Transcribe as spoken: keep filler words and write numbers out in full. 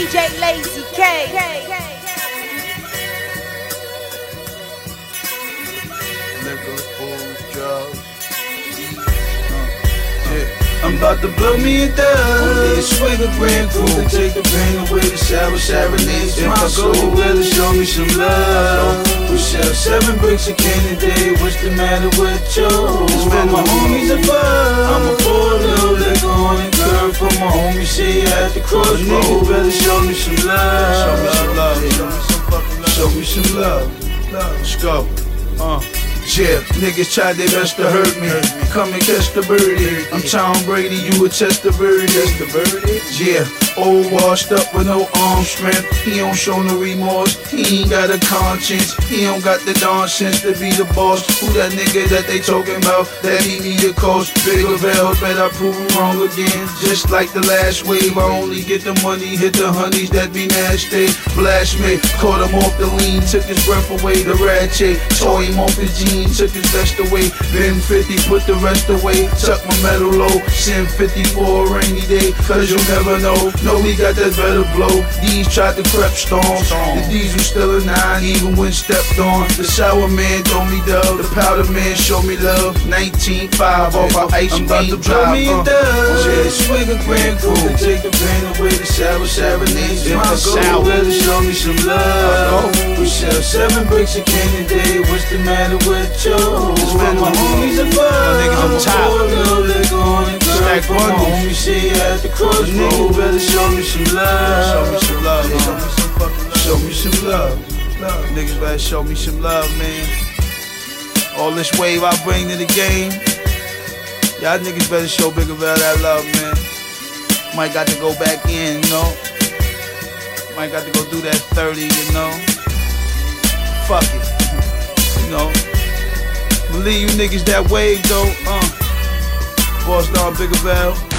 J Lazy K. Liquor, food, drugs. I'm about to blow me a dub. Yeah, swing a grand crew to take the pain away. The shower, serenades to my soul. Really show me some love. We sell seven bricks a can a day. What's the matter with you? It's when my homies above. I'm a poor little liquor on the curb for my homies. See you at the crossroads. Niggas better show me some love. Show me some love. Show me some fucking love. Show me some love. Let's go. Uh. Yeah, niggas tried their best to hurt me. Come and catch the birdie. I'm Tom Brady, you a Chesterfield. Yeah, old washed up with no arm strength. He don't show no remorse. He ain't got a conscience. He don't got the nonsense to be the boss. Who that nigga that they talking about? That he need a cost. Bigger veil, bet I prove him wrong again. Just like the last wave, I only get the money, hit the honeys that be nasty. Blast me, caught him off the lean, took his breath away. The ratchet, tore him off his jeans. Took his vest away, been fifty, put the rest away. Tuck my metal low, send fifty for a rainy day. Cause you never know, know we got that better blow. These tried to crep storm, the diesel still a nine, even when stepped on. The shower man told me dub, the powder man showed me love. nineteen five off our ice and game drive. Yeah, swing a grand crew to take the pain away. The shower serenades to my soul. Better show me some love. We sell seven bricks a can a day. What's the matter with you? It's when my homies above. I'm top. Stack bundles. You see you at the crossroads. Niggas better show me some love. Show me some love. Show me some fucking love. Show me some love. Niggas better show me some love, man. All this wave I bring to the game. Y'all niggas better show Bigger Veil that love, man. Might got to go back in, you know. Might got to go do that thirty, you know. Fuck it, you know. Believe you niggas that wave though, uh. Boss down Bigger Veil.